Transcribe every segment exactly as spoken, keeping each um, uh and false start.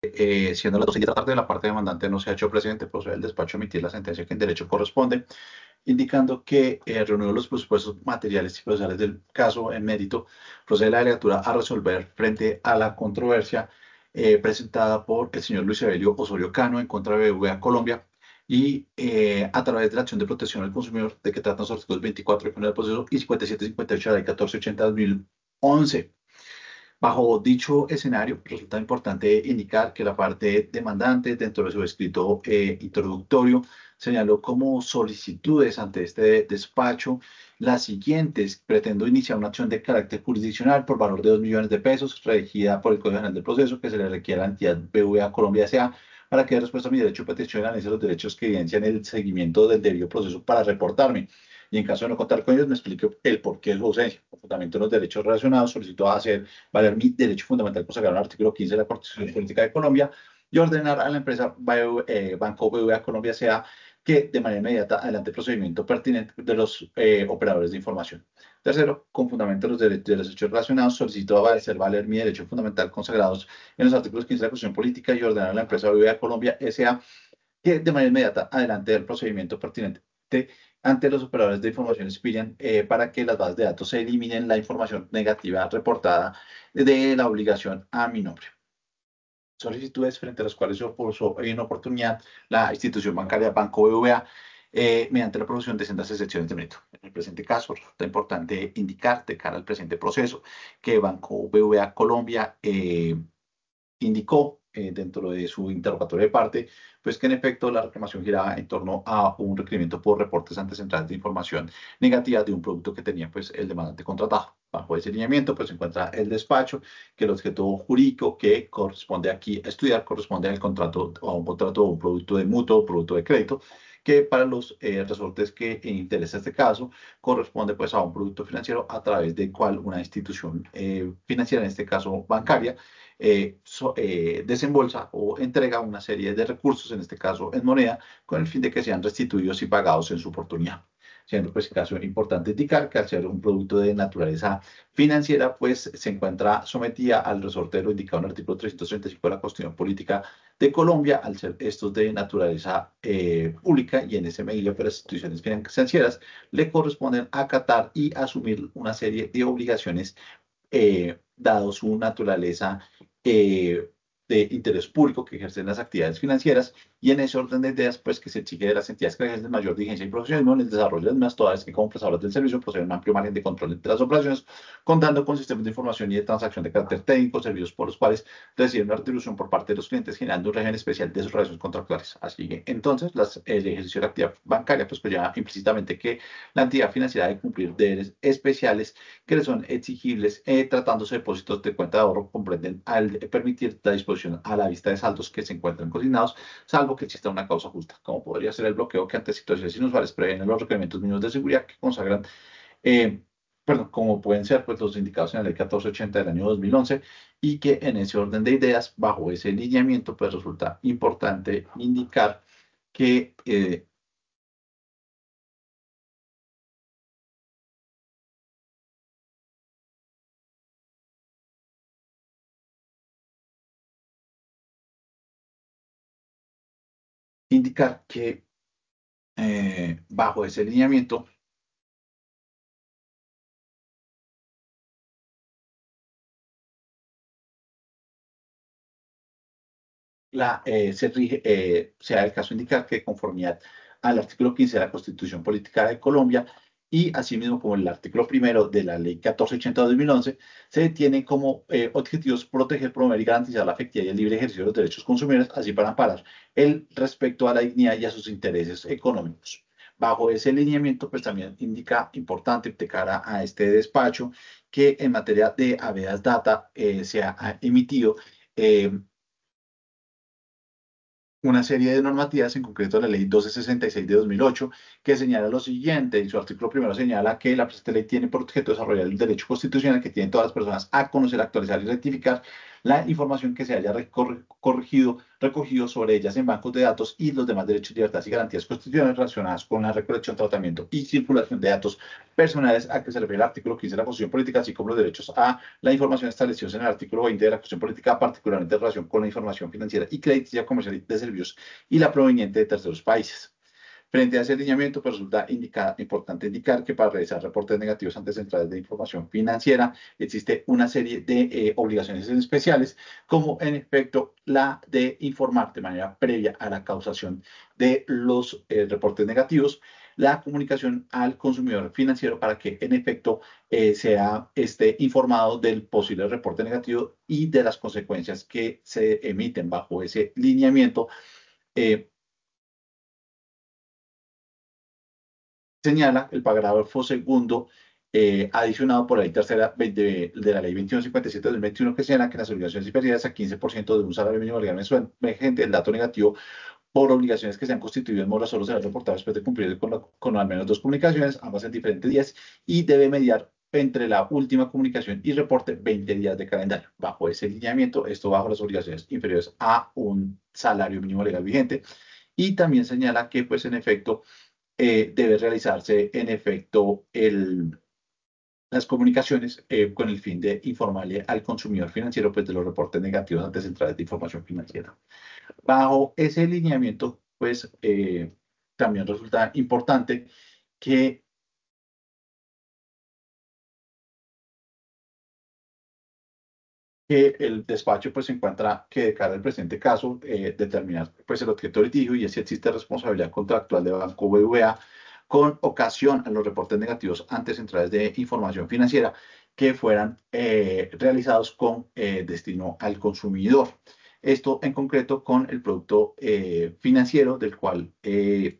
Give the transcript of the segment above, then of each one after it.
Eh, siendo las doce y diez de la tarde, la parte demandante no se ha hecho presente, procede el despacho a emitir la sentencia que en derecho corresponde, indicando que, eh, reunidos los presupuestos materiales y procesales del caso en mérito, procede la delegatura a resolver frente a la controversia eh, presentada por el señor Luis Evelio Osorio Cano en contra de B B V A Colombia y eh, a través de la acción de protección al consumidor de que tratan los artículos veinticuatro del proceso y cincuenta y siete cincuenta y ocho de la ley catorce ochenta de dos mil once. Bajo dicho escenario, resulta importante indicar que la parte demandante, dentro de su escrito eh, introductorio, señaló como solicitudes ante este despacho las siguientes. Pretendo iniciar una acción de carácter jurisdiccional por valor de dos millones de pesos, regida por el Código General del Proceso, que se le requiere a la entidad B V A Colombia S A para que dé respuesta a mi derecho de petición y analice los derechos que evidencian el seguimiento del debido proceso para reportarme. Y en caso de no contar con ellos, me explique el porqué de su ausencia. Por fundamento de los derechos relacionados, solicito hacer valer mi derecho fundamental consagrado en el artículo quince de la Constitución Política de Colombia y ordenar a la empresa Bio- eh, Banco B B V A Colombia S A que de manera inmediata adelante el procedimiento pertinente de los eh, operadores de información. Tercero, con fundamento de los, derechos de los hechos relacionados, solicito hacer valer mi derecho fundamental consagrados en los artículos quince de la Constitución Política y ordenar a la empresa B B V A Colombia S A que de manera inmediata adelante el procedimiento pertinente ante los operadores de información expiran eh, para que las bases de datos se eliminen la información negativa reportada de la obligación a mi nombre. Solicitudes frente a las cuales se opuso en oportunidad la institución bancaria Banco B V A eh, mediante la producción de sendas excepciones de mérito. En el presente caso, resulta importante indicar de cara al presente proceso que Banco B V A Colombia eh, indicó eh, dentro de su interrogatorio de parte, pues que en efecto la reclamación giraba en torno a un requerimiento por reportes ante centrales de información negativa de un producto que tenía pues el demandante contratado. Bajo ese lineamiento pues se encuentra el despacho, que el objeto jurídico que corresponde aquí a estudiar corresponde al contrato o a un contrato o un producto de mutuo o producto de crédito, que para los eh, resortes que interesa este caso corresponde pues a un producto financiero a través del cual una institución eh, financiera, en este caso bancaria, eh, so, eh, desembolsa o entrega una serie de recursos, en este caso en moneda, con el fin de que sean restituidos y pagados en su oportunidad. Siendo pues caso importante indicar que al ser un producto de naturaleza financiera, pues se encuentra sometida al resorte de lo indicado en el artículo trescientos treinta y cinco de la Constitución Política de Colombia, al ser estos de naturaleza eh, pública y en ese medio para las instituciones financieras le corresponden acatar y asumir una serie de obligaciones eh, dado su naturaleza eh, de interés público que ejercen las actividades financieras y en ese orden de ideas, pues que se exige de las entidades que ejercen mayor diligencia y profesionalismo en el desarrollo de las mismas, todas que como prestadoras del servicio poseen un amplio margen de control entre las operaciones, contando con sistemas de información y de transacción de carácter técnico, servicios por los cuales reciben una retribución por parte de los clientes, generando un régimen especial de sus relaciones contractuales. Así que entonces las, el ejercicio de la actividad bancaria pues conlleva implícitamente que la entidad financiera debe cumplir deberes especiales que le son exigibles eh, tratándose de depósitos de cuenta de ahorro, comprenden al permitir la disposición a la vista de saldos que se encuentran consignados, salvo que exista una causa justa, como podría ser el bloqueo que ante situaciones inusuales previenen los requerimientos mínimos de seguridad que consagran, eh, perdón, como pueden ser pues, los indicados en la ley catorce ochenta del año dos mil once y que en ese orden de ideas, bajo ese lineamiento, pues resulta importante indicar que eh, indicar que eh, bajo ese lineamiento la, eh, se rige, eh, sea el caso indicar que conformidad al artículo quince de la Constitución Política de Colombia y asimismo como el artículo primero de la Ley catorce ochenta de dos mil once, se tiene como eh, objetivos proteger, promover y garantizar la efectividad y el libre ejercicio de los derechos consumidores, así para amparar el respeto a la dignidad y a sus intereses económicos. Bajo ese lineamiento, pues también indica importante de cara a este despacho que en materia de habeas data eh, se ha emitido eh, una serie de normativas, en concreto la ley doce sesenta y seis de dos mil ocho, que señala lo siguiente, y su artículo primero señala que la presente ley tiene por objeto desarrollar el derecho constitucional que tienen todas las personas a conocer, actualizar y rectificar la información que se haya recor- corregido, recogido sobre ellas en bancos de datos y los demás derechos, libertades y garantías constitucionales relacionadas con la recolección, tratamiento y circulación de datos personales a que se refiere el artículo quince de la Constitución Política, así como los derechos a la información establecidos en el artículo veinte de la Constitución Política, particularmente en relación con la información financiera y crediticia comercial de servicios y la proveniente de terceros países. Frente a ese alineamiento, pues resulta indica- importante indicar que para realizar reportes negativos ante centrales de información financiera existe una serie de eh, obligaciones especiales, como en efecto la de informar de manera previa a la causación de los eh, reportes negativos la comunicación al consumidor financiero para que en efecto eh, sea esté informado del posible reporte negativo y de las consecuencias que se emiten bajo ese lineamiento. eh, Señala el parágrafo segundo eh, adicionado por la ley tercera de, de la ley veintiuno cincuenta y siete de dos mil veintiuno, que señala que las obligaciones inferiores a quince por ciento de un salario mínimo legal mensual vigente, el dato negativo por obligaciones que se han constituido en mora solo será reportado después de cumplir con, la- con al menos dos comunicaciones, ambas en diferentes días, y debe mediar entre la última comunicación y reporte veinte días de calendario. Bajo ese lineamiento, esto bajo las obligaciones inferiores a un salario mínimo legal vigente. Y también señala que, pues, en efecto, eh, debe realizarse en efecto el, las comunicaciones eh, con el fin de informarle al consumidor financiero pues, de los reportes negativos ante centrales de información financiera. Bajo ese lineamiento, pues eh, también resulta importante que, que el despacho pues se encuentra que de cara al presente caso eh, determinar pues el objeto del litigio y si existe responsabilidad contractual de Banco B V A con ocasión a los reportes negativos ante centrales de información financiera que fueran eh, realizados con eh, destino al consumidor. Esto en concreto con el producto eh, financiero del cual eh,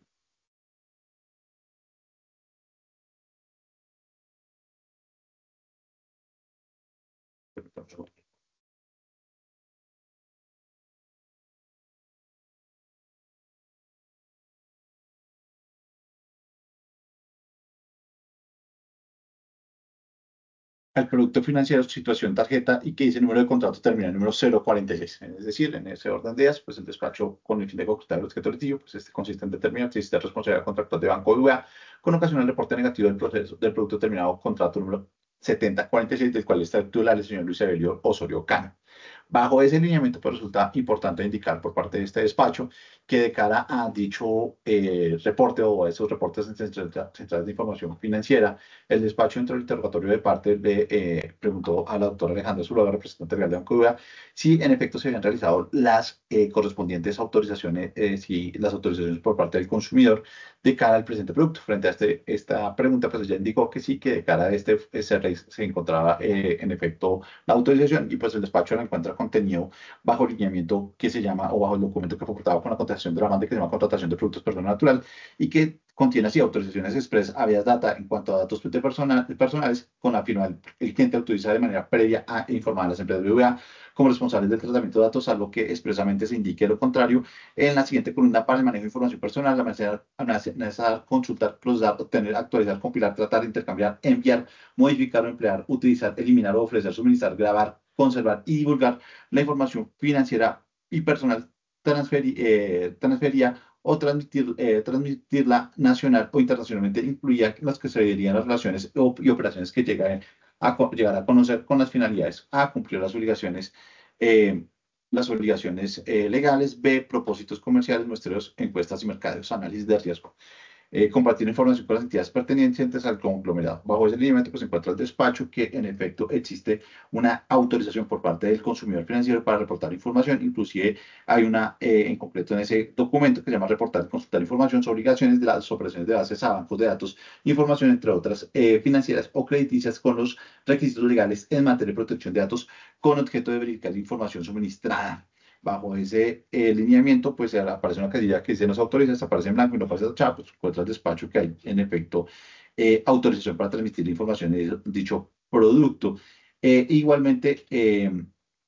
al producto financiero, situación tarjeta y que dice número de contrato termina en número cero cuarenta y seis. Es decir, en ese orden de días, pues el despacho con el fin de concretar el objeto litigio, pues este consiste en determinar si existe responsabilidad contractual de Banco B V A con ocasión al reporte negativo del proceso del producto terminado contrato número setenta cuarenta y seis, del cual está el titular el señor Luis Evelio Osorio Cano. Bajo ese lineamiento, pues resulta importante indicar por parte de este despacho que de cara a dicho eh, reporte o a esos reportes en central- centrales de información financiera, el despacho dentro del interrogatorio de parte le eh, preguntó a la doctora Alejandra Zuluaga, representante legal de Banco B V A, si en efecto se habían realizado las eh, correspondientes autorizaciones, eh, si las autorizaciones por parte del consumidor de cara al presente producto. Frente a este, esta pregunta, pues ella indicó que sí, que de cara a este eh, se, re- se encontraba eh, en efecto la autorización y pues el despacho la encuentra contenido bajo el lineamiento que se llama o bajo el documento que fue aportado con la contratación de la banda que se llama contratación de productos persona natural y que contiene así autorizaciones express habeas data en cuanto a datos de persona- personales con la firma del el cliente autoriza de manera previa a informar a las empresas B V A como responsables del tratamiento de datos, salvo que expresamente se indique lo contrario. En la siguiente columna, para el manejo de información personal, la necesidad consultar, procesar, obtener, actualizar, compilar, tratar, intercambiar, enviar, modificar o emplear, utilizar, eliminar o ofrecer, suministrar, grabar, conservar y divulgar la información financiera y personal transferi- eh, transferida o transmitir, eh, transmitirla nacional o internacionalmente, incluía las que se referían a las relaciones o- y operaciones que llegan a co- llegar a conocer con las finalidades A, cumplir las obligaciones, eh, las obligaciones eh, legales, B, propósitos comerciales, muestreos, encuestas y mercados, análisis de riesgo eh, compartir información con las entidades pertenecientes al conglomerado. Bajo ese lineamiento pues, se encuentra el despacho que en efecto existe una autorización por parte del consumidor financiero para reportar información. Inclusive hay una eh, en concreto en ese documento que se llama reportar y consultar información sobre obligaciones de las operaciones de bases a bancos de datos, información entre otras eh, financieras o crediticias con los requisitos legales en materia de protección de datos con objeto de verificar la información suministrada. Bajo ese eh, lineamiento, pues aparece una casilla que dice no se autoriza, se aparece en blanco y no aparece tachada, pues encuentra el despacho que hay en efecto eh, autorización para transmitir la información de dicho producto. Eh, igualmente, eh,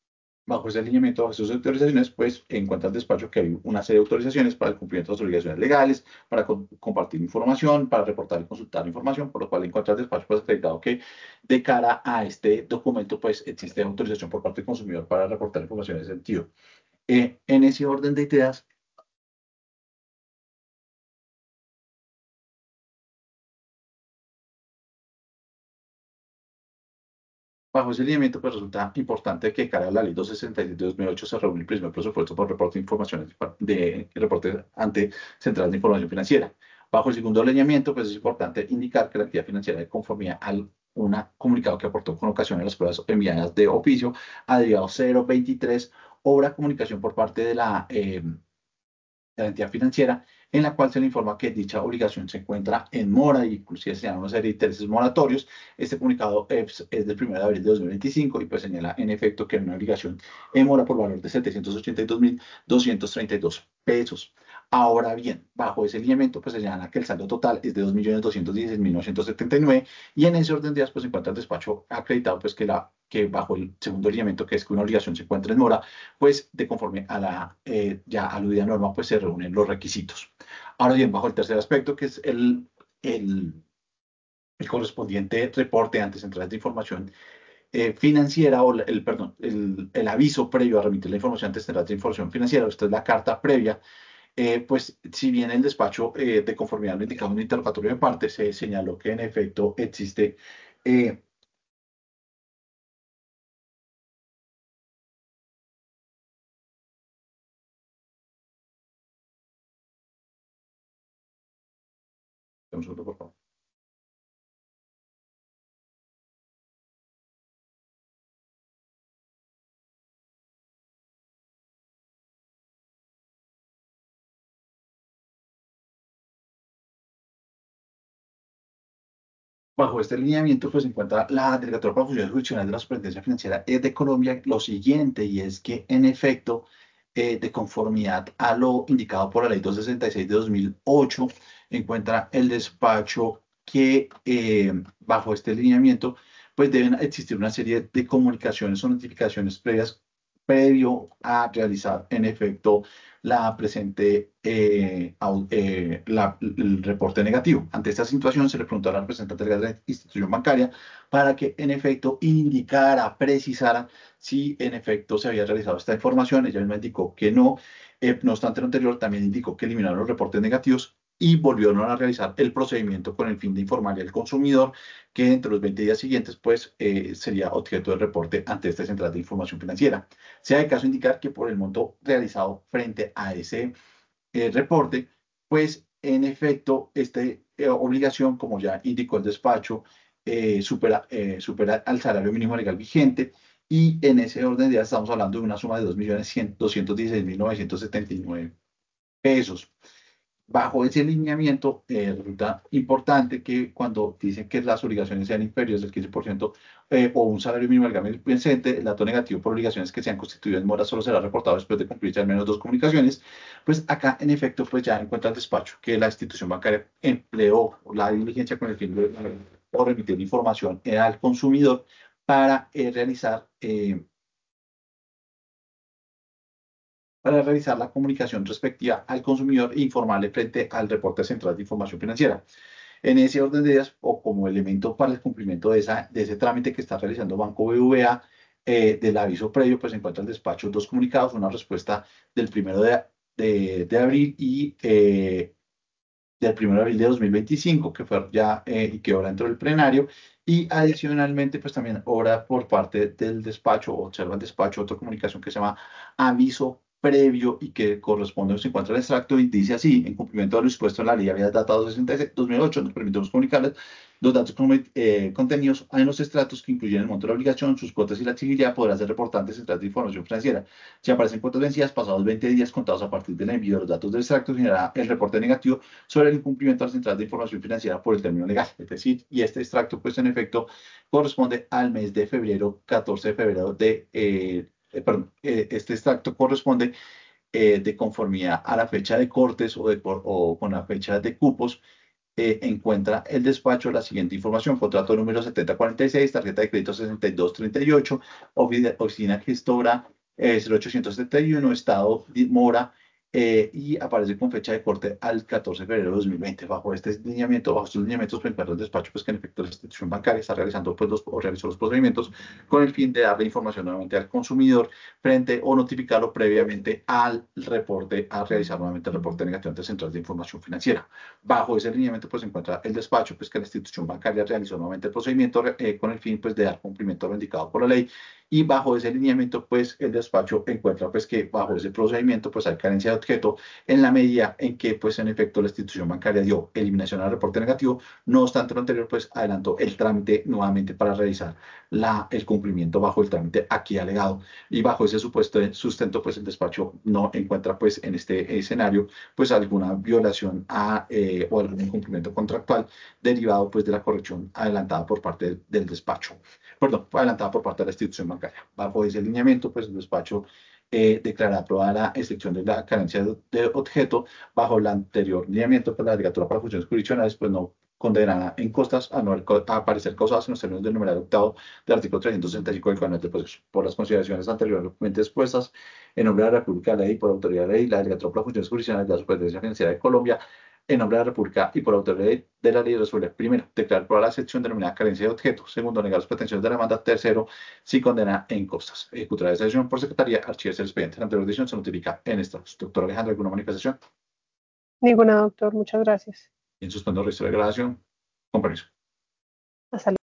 Bajo ese alineamiento, bajo esas autorizaciones, pues encuentra el despacho que hay una serie de autorizaciones para el cumplimiento de las obligaciones legales, para co- compartir información, para reportar y consultar información, por lo cual encuentra el despacho pues acreditado que de cara a este documento, pues existe autorización por parte del consumidor para reportar información en ese sentido. Eh, en ese orden de ideas, bajo ese lineamiento, pues resulta importante que cara a la ley doscientos sesenta y siete de dos mil ocho se reúne el primer presupuesto por reporte de información de reporte ante Central de Información Financiera. Bajo el segundo lineamiento, pues es importante indicar que la actividad financiera de conformidad al una comunicado que aportó con ocasión a las pruebas enviadas de oficio a derivado cero veintitrés, obra comunicación por parte de la eh, de la entidad financiera, en la cual se le informa que dicha obligación se encuentra en mora y inclusive se llama una serie de intereses moratorios. Este comunicado es, es del primero de abril de dos mil veinticinco y pues señala en efecto que hay una obligación en mora por valor de setecientos ochenta y dos mil doscientos treinta y dos pesos. Ahora bien, bajo ese lineamiento, pues se señala que el saldo total es de dos millones doscientos dieciséis mil novecientos setenta y nueve y en ese orden de días, pues se encuentra el despacho acreditado, pues que, la, que bajo el segundo lineamiento, que es que una obligación se encuentra en mora, pues de conforme a la eh, ya aludida norma, pues se reúnen los requisitos. Ahora bien, bajo el tercer aspecto, que es el, el, el correspondiente reporte ante centrales de información eh, financiera o el, perdón, el, el, aviso previo a remitir la información ante centrales de información financiera, esta es la carta previa, eh, pues si bien el despacho eh, de conformidad lo indicado en el interrogatorio de parte, se señaló que en efecto existe eh, un segundo, por favor. Bajo este lineamiento, pues se encuentra la Delegatura para Funciones Jurisdiccionales de la Superintendencia Financiera eh, de Colombia lo siguiente, y es que, en efecto, eh, de conformidad a lo indicado por la Ley doscientos sesenta y seis de dos mil ocho, encuentra el despacho que, eh, bajo este lineamiento, pues deben existir una serie de comunicaciones o notificaciones previas previo a realizar, en efecto, la presente, eh, au- eh, la- el reporte negativo. Ante esta situación, se le preguntó a la representante de la institución bancaria para que, en efecto, indicara, precisara si, en efecto, se había realizado esta información. Ella misma indicó que no. Eh, no obstante, lo anterior también indicó que eliminaron los reportes negativos y volvieron a realizar el procedimiento con el fin de informarle al consumidor que entre los veinte días siguientes, pues, eh, sería objeto del reporte ante esta central de información financiera. Sea de caso indicar que por el monto realizado frente a ese eh, reporte, pues en efecto, esta obligación, como ya indicó el despacho, eh, supera, eh, supera al salario mínimo legal vigente y en ese orden de ideas estamos hablando de una suma de dos millones doscientos dieciséis mil novecientos setenta y nueve pesos. Bajo ese lineamiento, eh, resulta importante que cuando dicen que las obligaciones sean inferiores al quince por ciento eh, o un salario mínimo legalmente presente, el dato negativo por obligaciones que se han constituido en mora solo será reportado después de cumplirse al menos dos comunicaciones. Pues acá, en efecto, pues ya encuentra el despacho que la institución bancaria empleó la diligencia con el fin de o remitir información eh, al consumidor para eh, realizar eh, para realizar la comunicación respectiva al consumidor e informarle frente al reporte central de información financiera. En ese orden de ideas, o como elemento para el cumplimiento de, esa, de ese trámite que está realizando Banco B V A, eh, del aviso previo, pues se encuentra el despacho dos comunicados, una respuesta del primero de, de, de abril y eh, del primero de abril de dos mil veinticinco, que fue ya eh, y que ahora entró el plenario, y adicionalmente, pues también obra por parte del despacho, observa el despacho, otra comunicación que se llama aviso previo y que corresponde, se encuentra el extracto y dice así: en cumplimiento de lo dispuesto en la ley había datado sesenta y seis dos mil ocho, nos permitimos comunicarles los datos eh, contenidos en los extractos que incluyen el monto de la obligación, sus cuotas y la exigibilidad podrán ser reportantes en de información financiera. Si aparecen cuotas vencidas pasados veinte días contados a partir del envío de los datos del extracto, generará el reporte negativo sobre el incumplimiento a la central de información financiera por el término legal. Es decir, y este extracto, pues en efecto, corresponde al mes de febrero, catorce de febrero de, eh, eh, perdón, eh, este extracto corresponde eh, de conformidad a la fecha de cortes o, de, o con la fecha de cupos. Eh, encuentra el despacho la siguiente información: contrato número setenta cuarenta y seis, tarjeta de crédito sesenta y dos treinta y ocho, oficina gestora eh, cero ochocientos setenta y uno, estado di- mora, eh, y aparece con fecha de corte al catorce de febrero de dos mil veinte. Bajo este lineamiento, bajo estos lineamientos, pues encuentra el despacho pues, que en efecto la institución bancaria está realizando pues, los, o realizó los procedimientos con el fin de darle información nuevamente al consumidor frente o notificarlo previamente al reporte, a realizar nuevamente el reporte negativo ante Central de Información Financiera. Bajo ese lineamiento pues se encuentra el despacho pues que la institución bancaria realizó nuevamente el procedimiento eh, con el fin pues de dar cumplimiento a lo indicado por la ley, y bajo ese lineamiento pues el despacho encuentra pues que bajo ese procedimiento pues hay carencia de objeto en la medida en que pues en efecto la institución bancaria dio eliminación al reporte negativo. No obstante lo anterior pues adelantó el trámite nuevamente para realizar la, el cumplimiento bajo el trámite aquí alegado, y bajo ese supuesto de sustento pues el despacho no encuentra pues en este escenario pues alguna violación a, eh, o algún incumplimiento contractual derivado pues de la corrección adelantada por parte del, del despacho, perdón, fue adelantada por parte de la institución bancaria. Bajo ese lineamiento pues el despacho eh, declara aprobada la excepción de la carencia de, de objeto. Bajo el anterior lineamiento pues la Delegatura para Funciones Jurisdiccionales pues no condenará en costas a no a aparecer causadas en los términos del numeral octavo del artículo trescientos sesenta y cinco del Código de Proceso. Por las consideraciones anteriormente expuestas, en nombre de la República de la Ley y por autoridad de ley, la Delegatura para Funciones Jurisdiccionales de la Superintendencia Financiera de Colombia, en nombre de la República y por autoridad de la ley, resuelve: primero, declarar por la excepción denominada carencia de objeto; segundo, negar las pretensiones de la demanda; tercero, si condena en costas. Ejecutará esa decisión por secretaría, archivarse el expediente. La anterior decisión se notifica en estados. Doctor Alejandro, ¿alguna manifestación? Ninguna, doctor. Muchas gracias. En suspendo el registro de grabación. Con permiso. Hasta